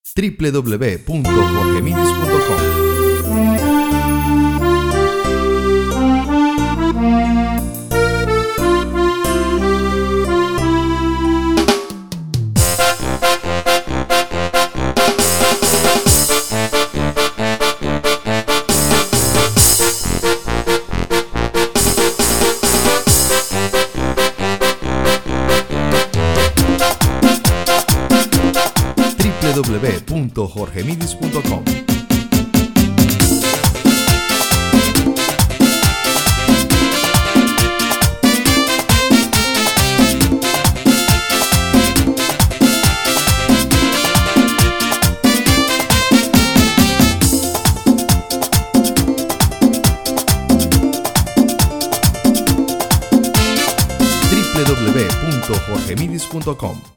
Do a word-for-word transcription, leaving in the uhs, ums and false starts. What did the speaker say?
w w w punto jorge midis punto com. w w w punto jorge midis punto com. w w w punto jorge midis punto com.